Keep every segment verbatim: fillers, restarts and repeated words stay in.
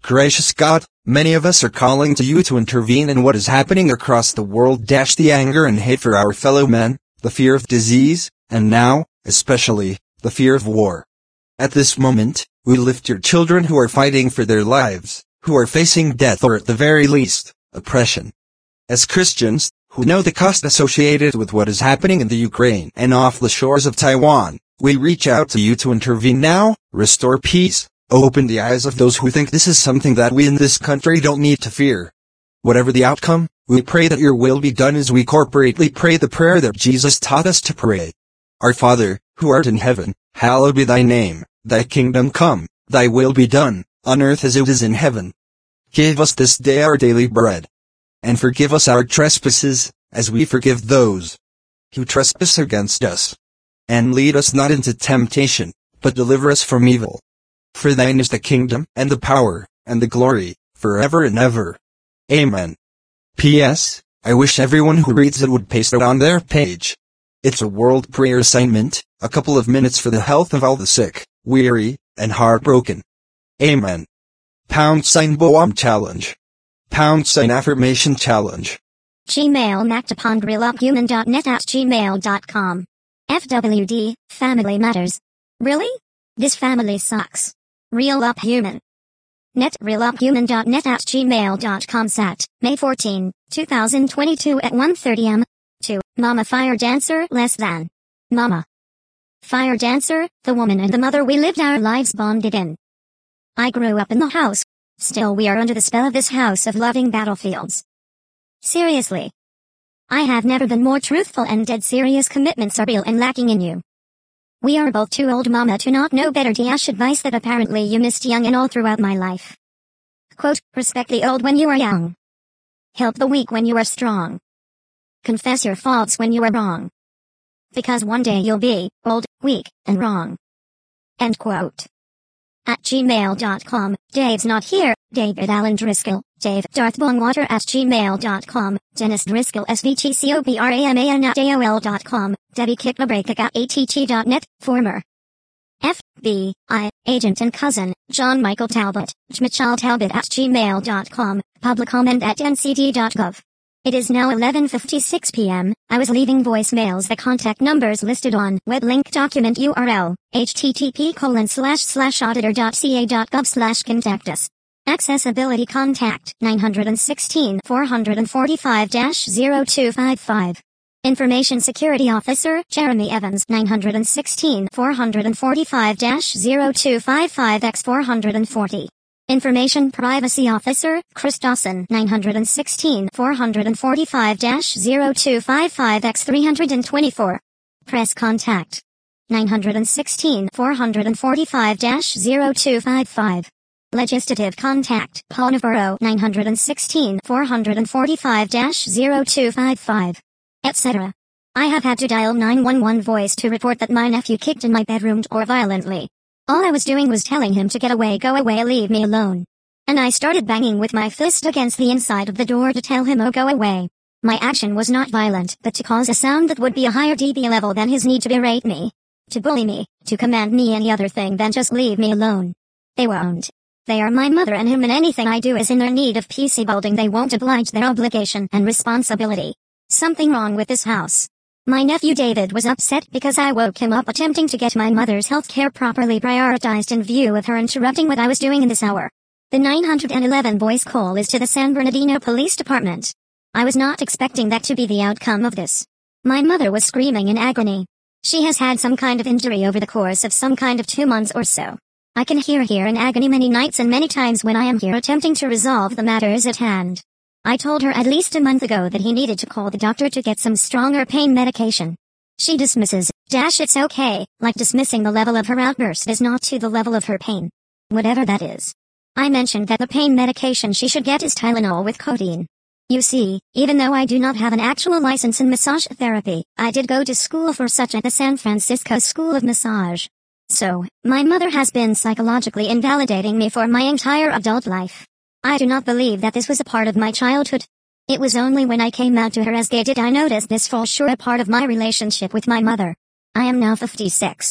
Gracious God, many of us are calling to you to intervene in what is happening across the world. Dash the anger and hate for our fellow men, the fear of disease, and now, especially, the fear of war. At this moment, we lift your children who are fighting for their lives, who are facing death or at the very least, oppression. As Christians, who know the cost associated with what is happening in the Ukraine and off the shores of Taiwan, we reach out to you to intervene now, restore peace, open the eyes of those who think this is something that we in this country don't need to fear. Whatever the outcome, we pray that your will be done as we corporately pray the prayer that Jesus taught us to pray. Our Father, who art in heaven, hallowed be thy name, thy kingdom come, thy will be done, on earth as it is in heaven. Give us this day our daily bread. And forgive us our trespasses, as we forgive those who trespass against us. And lead us not into temptation, but deliver us from evil. For thine is the kingdom, and the power, and the glory, forever and ever. Amen. P S. I wish everyone who reads it would paste it on their page. It's a world prayer assignment, a couple of minutes for the health of all the sick, weary, and heartbroken. Amen. Pound sign Boam Challenge. Pound sign Affirmation Challenge. Gmail mactapondrealuphuman dot net at gmail dot com. F W D, Family Matters. Really? This family sucks. Real Up Human. Net realuphuman dot net at gmail dot com. Sat, May fourteenth, twenty twenty-two at one thirty a m to Mama Fire Dancer less than. Mama Fire Dancer, the woman and the mother we lived our lives bonded in. I grew up in the house. Still we are under the spell of this house of loving battlefields. Seriously. I have never been more truthful, and dead serious commitments are real and lacking in you. We are both too old, Mama, to not know better. Dash advice that apparently you missed young and all throughout my life. Quote, respect the old when you are young. Help the weak when you are strong. Confess your faults when you are wrong. Because one day you'll be old, weak, and wrong. End quote. At gmail dot com, Dave's not here, David Allen Driscoll, Dave Darth Bongwater at gmail dot com, Dennis Driscoll S V T C O B R A M A N at A O L dot com, Debbie Kickmabrake at A T T dot net, former F B I agent and cousin, John Michael Talbot, Jmichal Talbot at gmail dot com, public comment at N C D dot gov. It is now eleven fifty-six p m I was leaving voicemails. The contact numbers listed on web link document U R L, http colon slash slash auditor dot ca dot gov slash contact us. Accessibility contact nine one six, four four five, zero two five five. Information Security Officer Jeremy Evans nine one six, four four five, zero two five five by four forty. Information Privacy Officer Chris Dawson nine one six, four four five, zero two five five by three twenty-four. Press Contact nine one six, four four five, zero two five five. Legislative Contact Paul Navarro nine one six, four four five, zero two five five. et cetera. I have had to dial nine one one voice to report that my nephew kicked in my bedroom door violently. All I was doing was telling him to get away, go away, leave me alone. And I started banging with my fist against the inside of the door to tell him, oh, go away. My action was not violent, but to cause a sound that would be a higher D B level than his need to berate me, to bully me, to command me any other thing than just leave me alone. They won't. They are my mother and him, and anything I do is in their need of P C building. They won't oblige their obligation and responsibility. Something wrong with this house. My nephew David was upset because I woke him up attempting to get my mother's health care properly prioritized in view of her interrupting what I was doing in this hour. The nine one one voice call is to the San Bernardino Police Department. I was not expecting that to be the outcome of this. My mother was screaming in agony. She has had some kind of injury over the course of some kind of two months or so. I can hear her in agony many nights and many times when I am here attempting to resolve the matters at hand. I told her at least a month ago that he needed to call the doctor to get some stronger pain medication. She dismisses, dash it's okay, like dismissing the level of her outburst is not to the level of her pain. Whatever that is. I mentioned that the pain medication she should get is Tylenol with codeine. You see, even though I do not have an actual license in massage therapy, I did go to school for such at the San Francisco School of Massage. So, my mother has been psychologically invalidating me for my entire adult life. I do not believe that this was a part of my childhood. It was only when I came out to her as gay did I notice this for sure a part of my relationship with my mother. I am now fifty-six.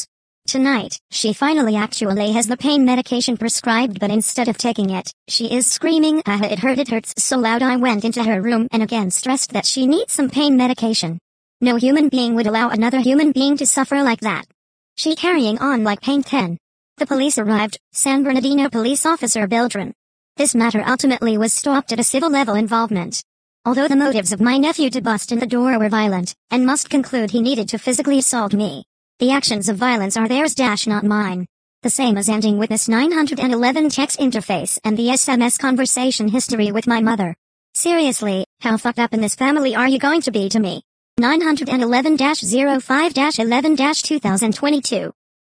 Tonight, she finally actually has the pain medication prescribed, but instead of taking it, she is screaming, ah, it hurt, it hurts so loud. I went into her room and again stressed that she needs some pain medication. No human being would allow another human being to suffer like that. She carrying on like pain ten. The police arrived, San Bernardino police officer Beltran. This matter ultimately was stopped at a civil level involvement. Although the motives of my nephew to bust in the door were violent, and must conclude he needed to physically assault me. The actions of violence are theirs, dash not mine. The same as ending witness nine hundred eleven text interface and the S M S conversation history with my mother. Seriously, how fucked up in this family are you going to be to me? nine hundred eleven dash oh five dash eleven dash two thousand twenty-two.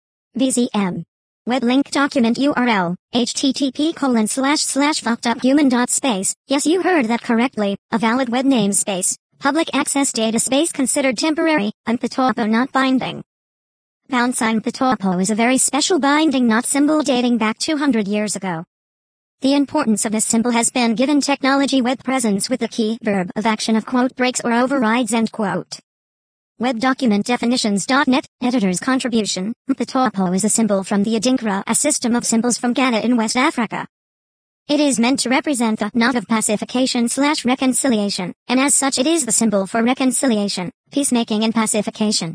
V Z M. Web link document U R L, http colon slash slash fucked up human dot space. Yes, you heard that correctly, a valid web namespace. Public access data space considered temporary, and Ptopo not binding. Pound sign Ptopo is a very special binding not symbol dating back two hundred years ago. The importance of this symbol has been given technology web presence with the key verb of action of quote breaks or overrides end quote. Web document definitions dot net, editor's contribution. Ptopo is a symbol from the Adinkra, a system of symbols from Ghana in West Africa. It is meant to represent the knot of pacification slash reconciliation, and as such it is the symbol for reconciliation, peacemaking and pacification.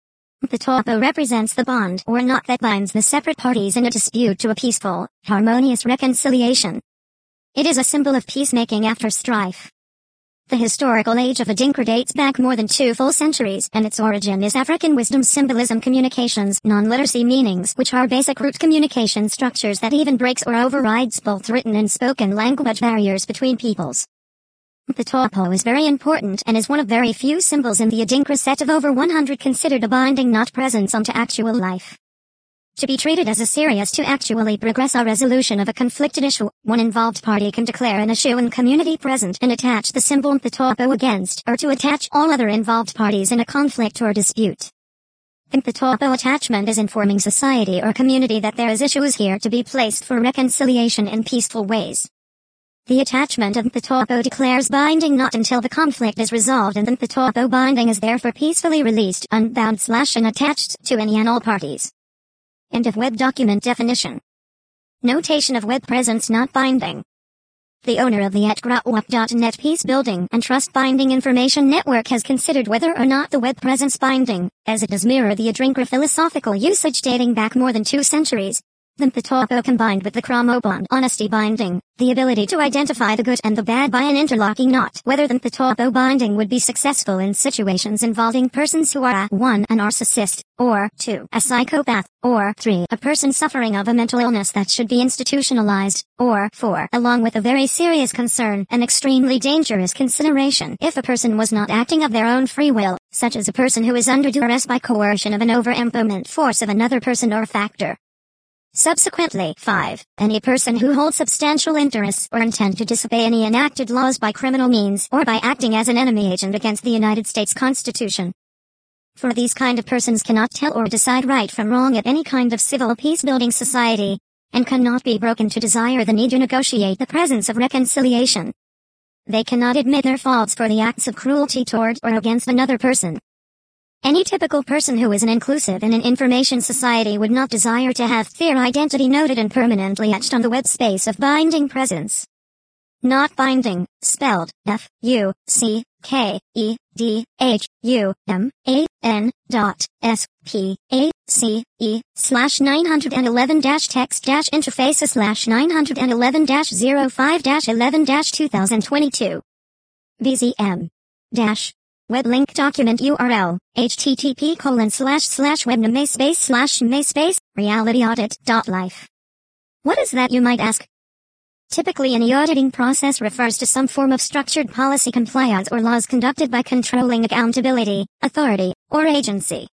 Ptopo represents the bond or knot that binds the separate parties in a dispute to a peaceful, harmonious reconciliation. It is a symbol of peacemaking after strife. The historical age of Adinkra dates back more than two full centuries, and its origin is African wisdom symbolism communications, non-literacy meanings, which are basic root communication structures that even breaks or overrides both written and spoken language barriers between peoples. Ptopo is very important and is one of very few symbols in the Adinkra set of over one hundred considered a binding knot presence onto actual life. To be treated as a serious to actually progress a resolution of a conflicted issue, one involved party can declare an issue in community present and attach the symbol Ptopo against or to attach all other involved parties in a conflict or dispute. The Ptopo attachment is informing society or community that there is issues here to be placed for reconciliation in peaceful ways. The attachment of Ptopo declares binding not until the conflict is resolved, and the Ptopo binding is therefore peacefully released, unbound slash unattached to any and all parties. End of web document definition. Notation of web presence not binding. The owner of the at grotwap dot net Peace Building and Trust Binding Information Network has considered whether or not the web presence binding, as it does mirror the Adinkra philosophical usage dating back more than two centuries. The Ptopo combined with the Chromobond honesty binding, the ability to identify the good and the bad by an interlocking knot, whether the Ptopo binding would be successful in situations involving persons who are one a narcissist, or two a psychopath, or three a person suffering of a mental illness that should be institutionalized, or four along with a very serious concern and extremely dangerous consideration if a person was not acting of their own free will, such as a person who is under duress by coercion of an over-implement force of another person or factor. Subsequently, five Any person who holds substantial interests or intend to disobey any enacted laws by criminal means or by acting as an enemy agent against the United States Constitution. For these kind of persons cannot tell or decide right from wrong at any kind of civil peace-building society, and cannot be broken to desire the need to negotiate the presence of reconciliation. They cannot admit their faults for the acts of cruelty toward or against another person. Any typical person who is an inclusive in an information society would not desire to have their identity noted and permanently etched on the web space of binding presence. Not binding, spelled F U C K E D H U M A N dot S P A C E slash nine hundred eleven dash text dash interface slash nine hundred eleven dash oh five dash eleven dash two thousand twenty-two. V Z M. Dash. Web link document U R L, http colon slash slash webnamespace slash mayspace, realityaudit dot life. What is that, you might ask? Typically any auditing process refers to some form of structured policy compliance or laws conducted by controlling accountability, authority, or agency.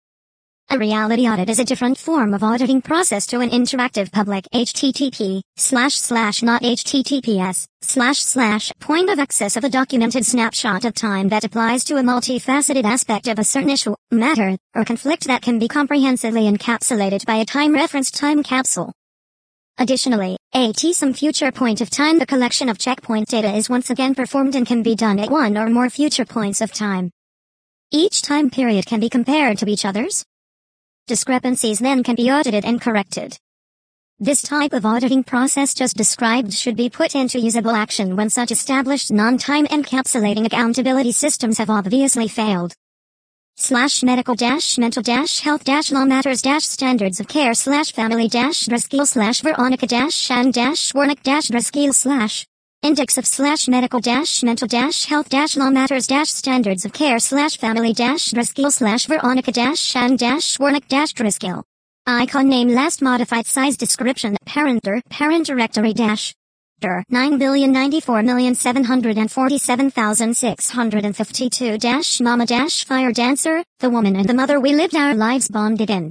A reality audit is a different form of auditing process to an interactive public http slash slash not https slash slash point of access of a documented snapshot of time that applies to a multifaceted aspect of a certain issue, matter, or conflict that can be comprehensively encapsulated by a time-referenced time capsule. Additionally, at some future point of time the collection of checkpoint data is once again performed and can be done at one or more future points of time. Each time period can be compared to each other's. Discrepancies then can be audited and corrected. This type of auditing process just described should be put into usable action when such established non-time encapsulating accountability systems have obviously failed. Slash medical dash mental dash health dash law matters dash standards of care slash family dash Driscoll slash Veronica dash Shan dash Warnick dash Driscoll slash index of slash medical dash mental dash health dash law matters dash standards of care slash family dash Driscoll slash Veronica dash Shan dash Warnick dash Driscoll. Icon name last modified size description parenter parent directory dash dir nine billion ninety-four million seven hundred forty-seven thousand six hundred fifty-two dash mama dash fire dancer the woman and the mother we lived our lives bonded in.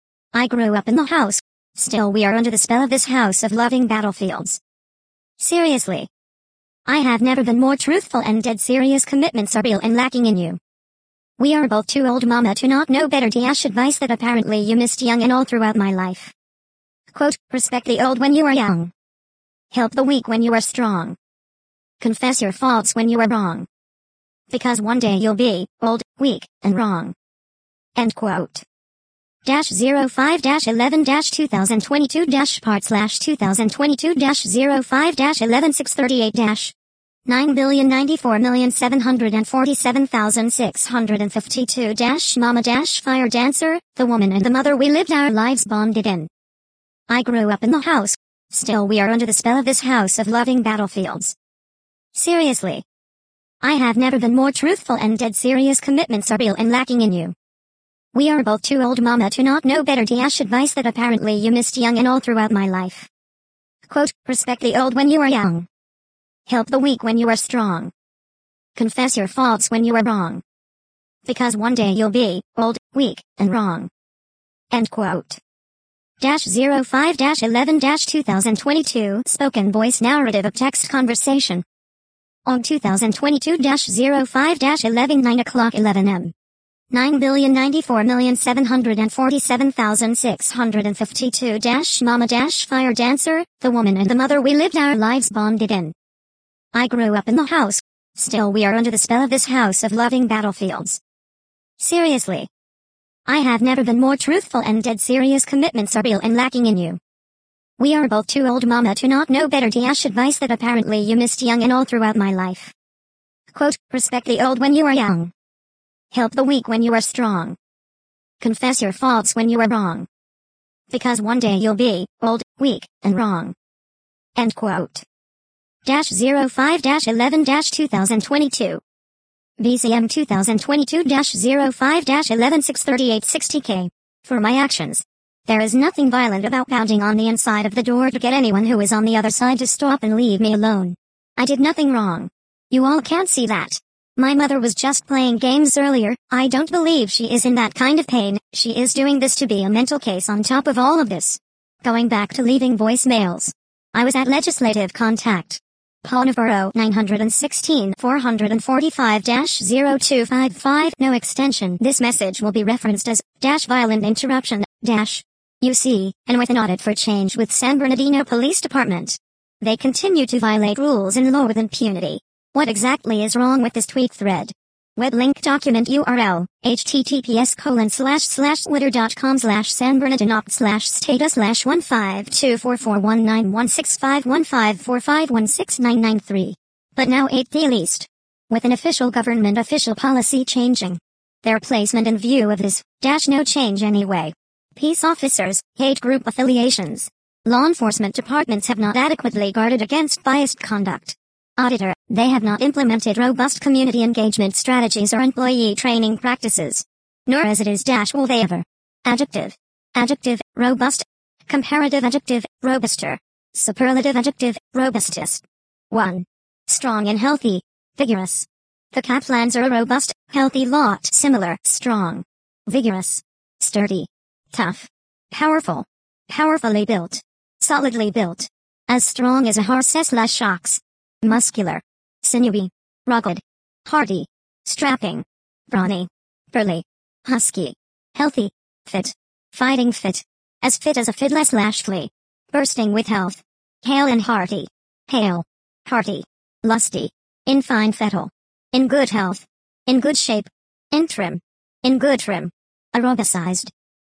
I grew up in the house. Still we are under the spell of this house of loving battlefields. Seriously. I have never been more truthful and dead serious commitments are real and lacking in you. We are both too old mama to not know better dash advice that apparently you missed young and all throughout my life. Quote, respect the old when you are young. Help the weak when you are strong. Confess your faults when you are wrong. Because one day you'll be old, weak, and wrong. End quote. Dash zero five dash eleven dash two thousand twenty-two dash part slash two thousand twenty-two dash zero five dash eleven six thirty-eight dash nine billion ninety-four million seven hundred forty-seven thousand six hundred fifty-two dash mama dash fire dancer the woman and the mother we lived our lives bonded in. I grew up in the house. Still we are under the spell of this house of loving battlefields. Seriously. I have never been more truthful and dead serious commitments are real and lacking in you. We are both too old mama to not know better dash advice that apparently you missed young and all throughout my life. Quote, respect the old when you are young. Help the weak when you are strong. Confess your faults when you are wrong. Because one day you'll be old, weak, and wrong. End quote. Dash zero five dash eleven dash two thousand twenty-two spoken voice narrative of text conversation. On two thousand twenty-two dash zero five dash eleven nine o'clock eleven m. nine billion ninety-four million seven hundred forty-seven thousand six hundred fifty-two dash mama dash fire dancer the woman and the mother we lived our lives bonded in. I grew up in the house. Still we are under the spell of this house of loving battlefields. Seriously. I have never been more truthful and dead serious commitments are real and lacking in you. We are both too old mama to not know better dash advice that apparently you missed young and all throughout my life. Quote, respect the old when you are young. Help the weak when you are strong. Confess your faults when you are wrong. Because one day you'll be old, weak, and wrong. End quote. Dash zero five dash eleven dash two thousand twenty-two. B C M two thousand twenty-two dash zero five dash eleven six thirty-eight sixty K. For my actions. There is nothing violent about pounding on the inside of the door to get anyone who is on the other side to stop and leave me alone. I did nothing wrong. You all can't see that. My mother was just playing games earlier. I don't believe she is in that kind of pain. She is doing this to be a mental case on top of all of this. Going back to leaving voicemails. I was at legislative contact. Polnaboro nine one six four four five zero two five five no extension. This message will be referenced as dash violent interruption dash U C and with an audit for change with San Bernardino Police Department. They continue to violate rules and law with impunity. What exactly is wrong with this tweet thread? Web link document U R L, https colon slash slash twitter.com slash San Bernardino slash status slash one five two four four one nine one six five one five four five one six nine nine three. But now eight the least. With an official government official policy changing. Their placement in view of this, dash no change anyway. Peace officers, hate group affiliations. Law enforcement departments have not adequately guarded against biased conduct. Auditor, they have not implemented robust community engagement strategies or employee training practices. Nor as it is dash will they ever. Adjective. Adjective, robust. Comparative adjective, robuster. Superlative adjective, robustest. one. Strong and healthy. Vigorous. The Kaplans are a robust, healthy lot similar, strong. Vigorous. Sturdy. Tough. Powerful. Powerfully built. Solidly built. As strong as a horse slash ox. Muscular. Sinewy. Rugged. Hardy. Strapping. Brawny. Burly. Husky. Healthy. Fit. Fighting fit. As fit as a fiddler slash flea. Bursting with health. Hale and hearty. Hale. Hearty. Lusty. In fine fettle. In good health. In good shape. In trim. In good trim. Aerobicized.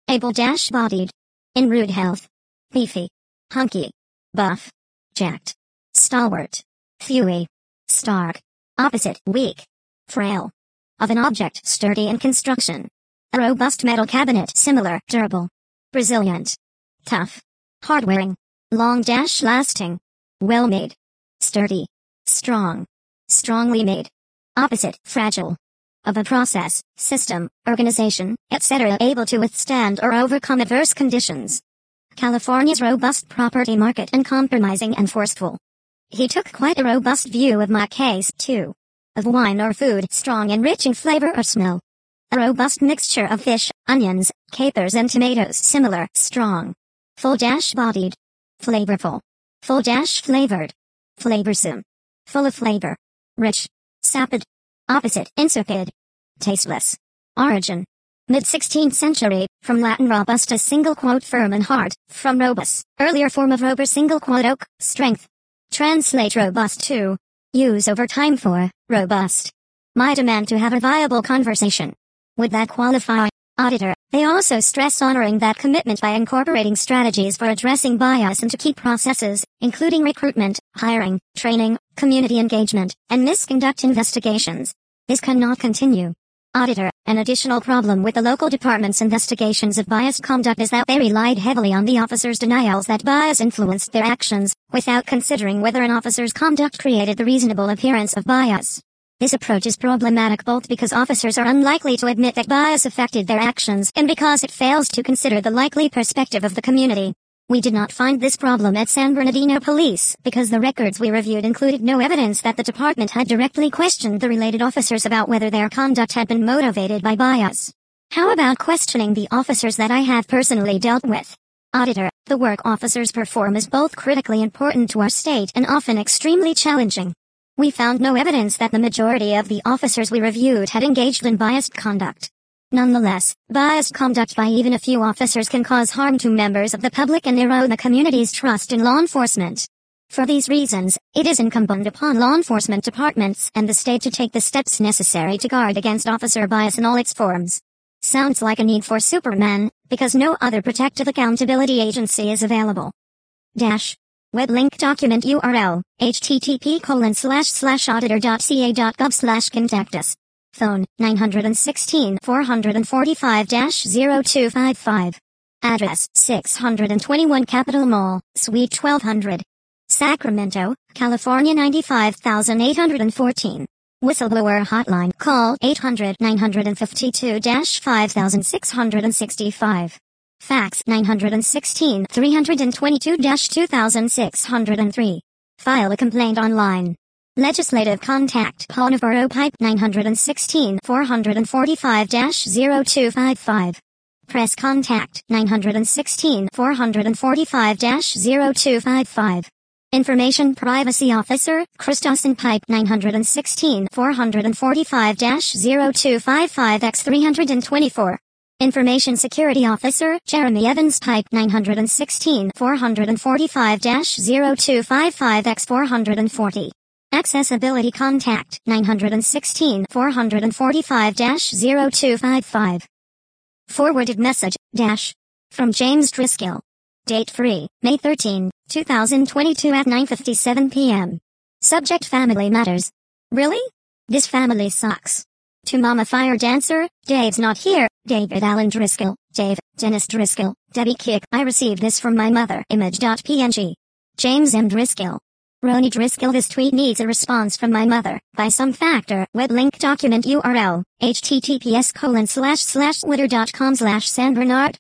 able-bodied, in rude health, beefy, hunky, buff, jacked, stalwart, thewy, stark, opposite, weak, frail, of an object sturdy in construction, a robust metal cabinet similar, durable, resilient, tough, hard-wearing, long-lasting, well-made, sturdy, strong, strongly made, opposite, fragile, of a process, system, organization, et cetera able to withstand or overcome adverse conditions. California's robust property market uncompromising and forceful. He took quite a robust view of my case, too. Of wine or food strong and rich in flavor or smell. A robust mixture of fish, onions, capers and tomatoes similar, strong. Full-bodied. Flavorful. Full-flavored. Flavorsome. Full of flavor. Rich. Sapid. Opposite, insipid. Tasteless. Origin. mid-sixteenth century, from Latin robusta single quote firm and hard, from robus, earlier form of robur single quote oak, strength. Translate robust to. Use over time for, robust. My demand to have a viable conversation. Would that qualify? Auditor, they also stress honoring that commitment by incorporating strategies for addressing bias into key processes, including recruitment, hiring, training, community engagement, and misconduct investigations. This cannot continue. Auditor, an additional problem with the local department's investigations of biased conduct is that they relied heavily on the officers' denials that bias influenced their actions, without considering whether an officer's conduct created the reasonable appearance of bias. This approach is problematic both because officers are unlikely to admit that bias affected their actions and because it fails to consider the likely perspective of the community. We did not find this problem at San Bernardino Police because the records we reviewed included no evidence that the department had directly questioned the related officers about whether their conduct had been motivated by bias. How about questioning the officers that I have personally dealt with? Auditor, the work officers perform is both critically important to our state and often extremely challenging. We found no evidence that the majority of the officers we reviewed had engaged in biased conduct. Nonetheless, biased conduct by even a few officers can cause harm to members of the public and erode the community's trust in law enforcement. For these reasons, it is incumbent upon law enforcement departments and the state to take the steps necessary to guard against officer bias in all its forms. Sounds like a need for Superman, because no other protective accountability agency is available. Dash. Web link document U R L, http colon slash slash auditor.ca.gov slash contact us. Phone, nine one six, four four five, zero two five five. Address, six twenty-one Capitol Mall, Suite twelve hundred. Sacramento, California ninety-five thousand eight hundred fourteen. Whistleblower hotline, call eight hundred, nine five two, five six six five. Fax nine one six, three two two, two six zero three. File a complaint online. Legislative contact Paul Navarro Pipe nine one six, four four five, zero two five five. Press contact nine one six, four four five, zero two five five. Information Privacy Officer Christosen Pipe nine one six, four four five, zero two five five by three twenty-four. Information Security Officer Jeremy Evans Pipe nine one six, four four five, zero two five five by four forty. Accessibility Contact nine one six, four four five, zero two five five. Forwarded message, dash. From James Driscoll. Date free, May thirteenth, two thousand twenty-two at nine fifty-seven p m Subject Family Matters. Really? This family sucks. To Mama Fire Dancer, Dave's not here, David Allen Driscoll, Dave, Dennis Driscoll, Debbie Kick. I received this from my mother. Image.png. James M. Driscoll. Roni Driscoll. This tweet needs a response from my mother, by some factor. Web link document U R L, https colon slash slash twitter.com slash San Bernard.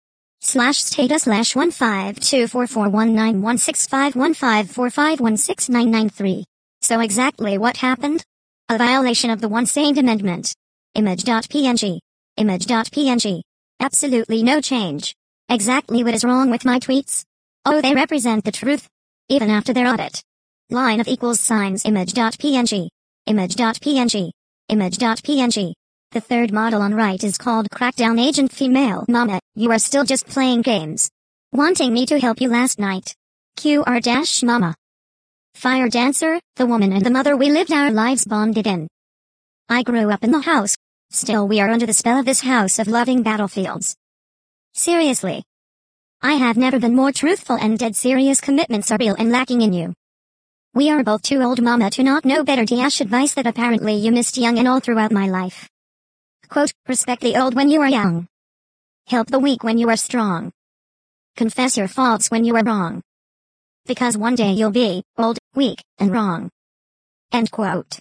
Slash status slash one five two four four one nine one six five one five four five one six nine nine three. So exactly what happened? A violation of the One Saint Amendment. Image.png. Image.png. Absolutely no change. Exactly what is wrong with my tweets? Oh, they represent the truth. Even after their audit. Line of equals signs. Image.png. Image.png. Image.png. The third model on right is called Crackdown Agent Female. Mama, you are still just playing games. Wanting me to help you last night. Q R-Mama. Fire Dancer, the woman and the mother we lived our lives bonded in. I grew up in the house. Still we are under the spell of this house of loving battlefields. Seriously. I have never been more truthful, and dead serious commitments are real and lacking in you. We are both too old, mama, to not know better. Dash advice that apparently you missed young and all throughout my life. Quote, respect the old when you are young. Help the weak when you are strong. Confess your faults when you are wrong. Because one day you'll be old, weak, and wrong. End quote.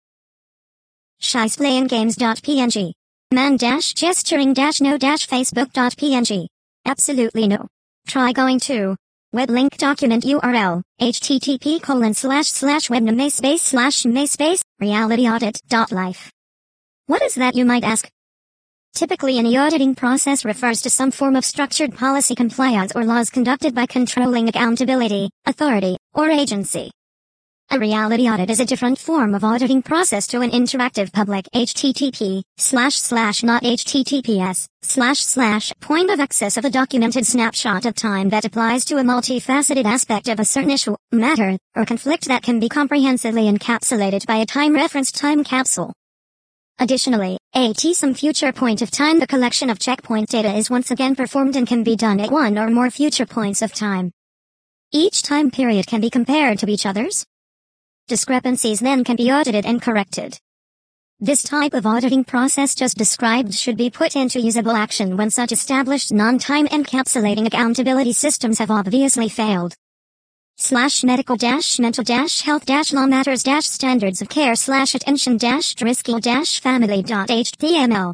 Shysplayinggames.png. Man dash gesturing dash no dash facebook.png. Absolutely no. Try going to web link document U R L http colon slash slash webname space slash space realityaudit.life. What is that, you might ask? Typically, any auditing process refers to some form of structured policy compliance or laws conducted by controlling accountability, authority, or agency. A reality audit is a different form of auditing process to an interactive public http slash slash not https slash slash point of access of a documented snapshot of time that applies to a multifaceted aspect of a certain issue, matter, or conflict that can be comprehensively encapsulated by a time-referenced time capsule. Additionally, at some future point of time, the collection of checkpoint data is once again performed and can be done at one or more future points of time. Each time period can be compared to each other's. Discrepancies then can be audited and corrected. This type of auditing process just described should be put into usable action when such established non-time encapsulating accountability systems have obviously failed. Slash medical dash mental dash health dash law matters dash standards of care slash attention dash risky dash family dot html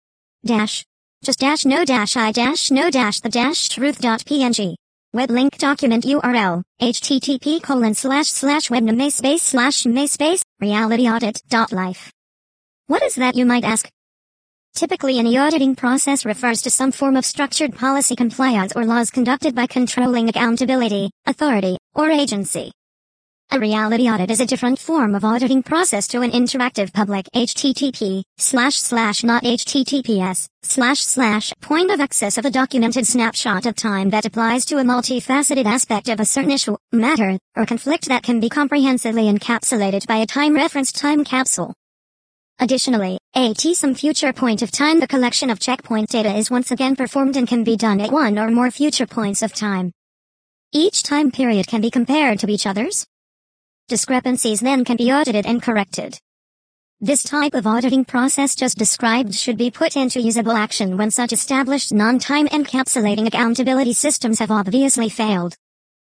dash just dash no dash I dash no dash the dash truth dot png. Web link document U R L http colon slash slash webname space slash space realityaudit.life. What is that, you might ask? Typically, any auditing process refers to some form of structured policy compliance or laws conducted by controlling accountability, authority, or agency. A reality audit is a different form of auditing process to an interactive public http slash slash not https slash slash point of access of a documented snapshot of time that applies to a multifaceted aspect of a certain issue, matter, or conflict that can be comprehensively encapsulated by a time-referenced time capsule. Additionally, at some future point of time, the collection of checkpoint data is once again performed and can be done at one or more future points of time. Each time period can be compared to each other's. Discrepancies then can be audited and corrected. This type of auditing process just described should be put into usable action when such established non-time encapsulating accountability systems have obviously failed.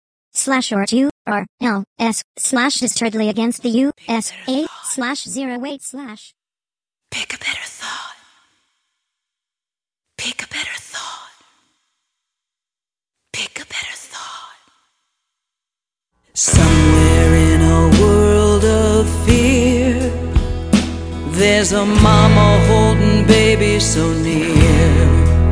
Slash or U R L S slash disturbedly against the U S A slash zero eight slash. Pick a better thought. Pick a better thought. Pick a better thought. Somewhere in a world of fear, there's a mama holding baby so near.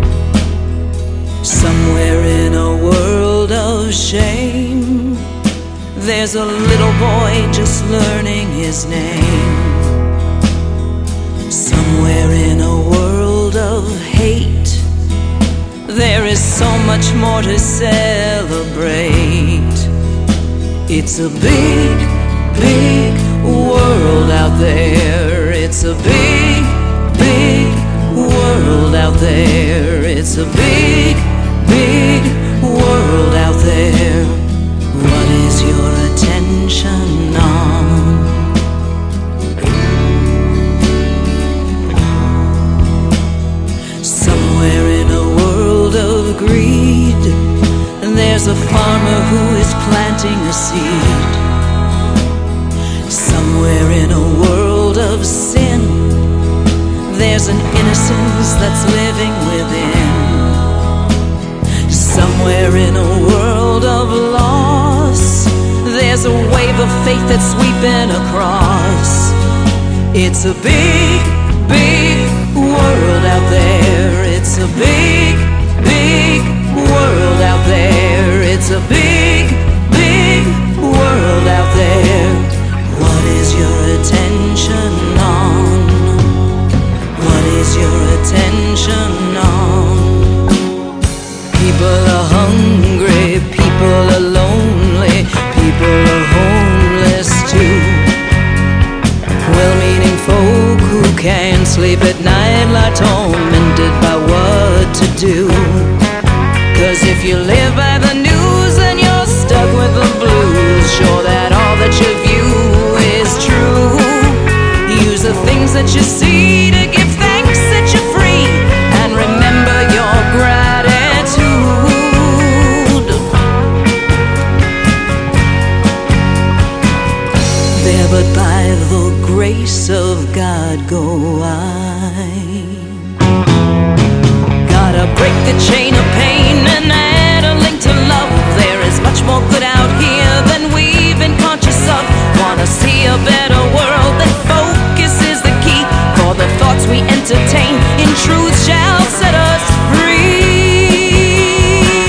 Somewhere in a world of shame, there's a little boy just learning his name. Somewhere in a world of hate, there is so much more to celebrate. It's a big, big world out there. It's a big, big world out there. It's a big, big world out there. What is your attention on? Somewhere in a world of greed, there's a farmer who is planting a seed. Somewhere in a world of sin, there's an innocence that's living within. Somewhere in a world of loss, there's a wave of faith that's sweeping across. It's a big, big world out there. It's a big, big world out there. It's a big, big world out there. What is your attention on? What is your attention on? People are hungry, people are lonely, people are homeless too. Well-meaning folk who can't sleep at night, lie tormented by what to do. you live by the news, then you're stuck with the blues. Sure that all that you view is true. Use the things that you see to give thanks that you're free, and remember your gratitude. There but by the grace of God go I. Gotta break the chain of pain and add a link to love. There is much more good out here than we've been conscious of. Wanna see a better world, then focus is the key. For the thoughts we entertain in truth shall set us free.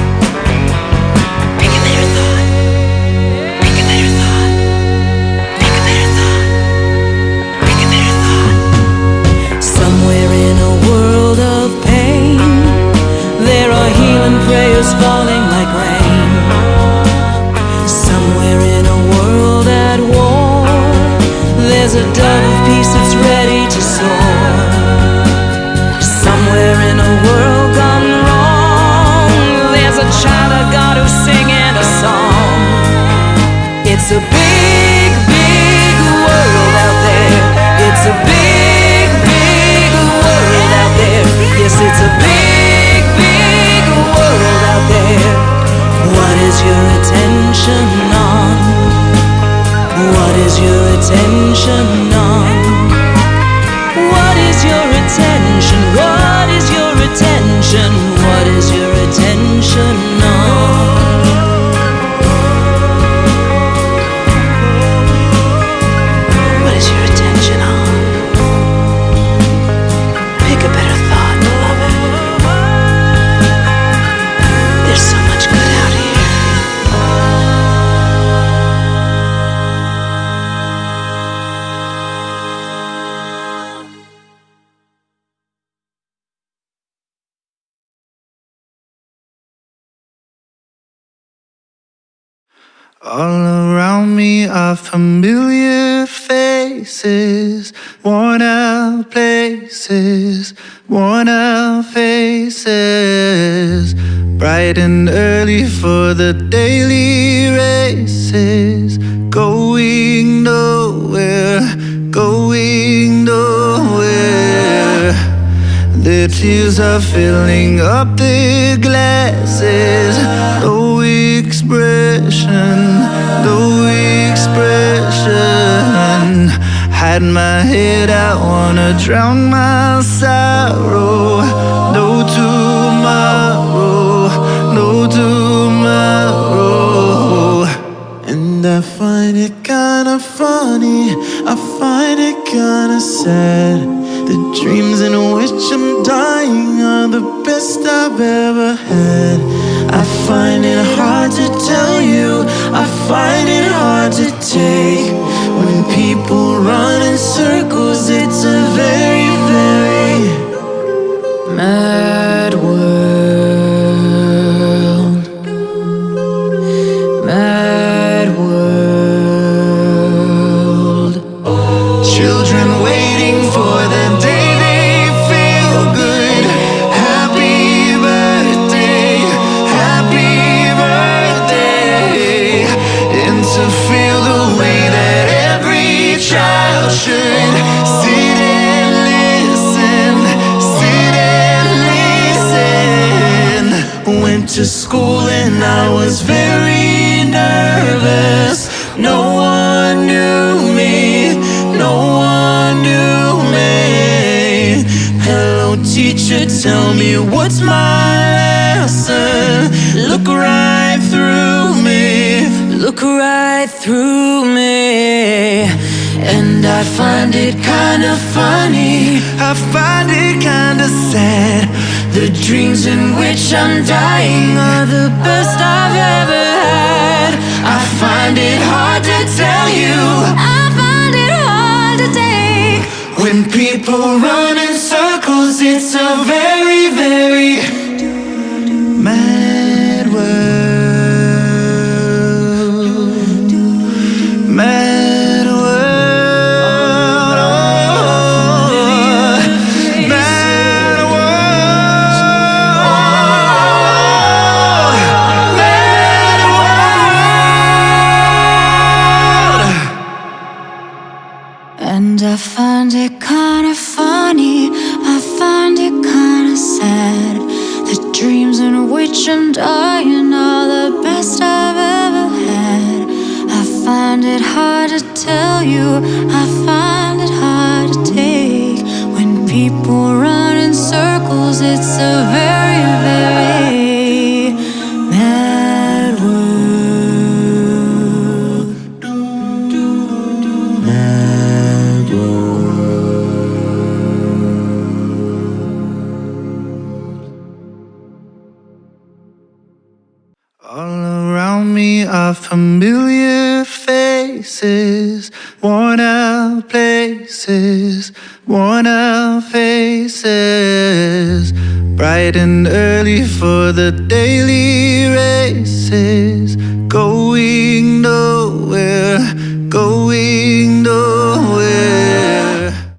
Pick a better thought. Pick a better thought. Pick a better thought. Pick a better thought. Somewhere in a world of pain, there are healing prayers falling like rain. Somewhere in a world at war, there's a dove of peace that's ready to soar. Somewhere in a world gone wrong, there's a child of God who's singing a song. It's a big, big world out there. It's a big, big world out there. Yes, it's a big, big world out there. What is your attention on? What is your attention on? What is your attention? What is your attention? What is your attention on? What is your attention on? Pick a better thought, beloved. There's so much good out here. All around me are familiar faces, worn out places, worn out faces. Bright and early for the daily races, going nowhere, going nowhere. Their tears are filling up their glasses. No expression, no expression. Hide my head, I wanna drown my sorrow. No tomorrow, no tomorrow. And I find it kinda funny, I find it kinda sad. The dreams in which I'm dying are the best I've ever had. I find it hard to tell you, I find it hard to take. When people run in circles, it's a very, very mad world. Mad world. Children waiting for the day they feel good. Happy birthday, happy birthday. And to feel the way that every child should sit and listen, sit and listen. Went to school and I was very nervous. No one knew me, no one knew me. Hello teacher, tell me what's my lesson. Look right through me, look right through me. And I find it kinda funny, I find it kinda sad. The dreams in which I'm dying are the best I've ever had. I find it hard to tell you, I find it hard to take. When people run in circles, it's a very, very mad world. Mad world. Mad world. And I find it kinda funny, I find it kinda sad. The dreams in which I'm dying are the best I've ever had. I find it hard to tell you, I find it hard to take. When people run in circles, it's a very, very mad world. Mad All around me are familiar faces, worn out places, worn out faces. Bright and early for the daily races, going nowhere, going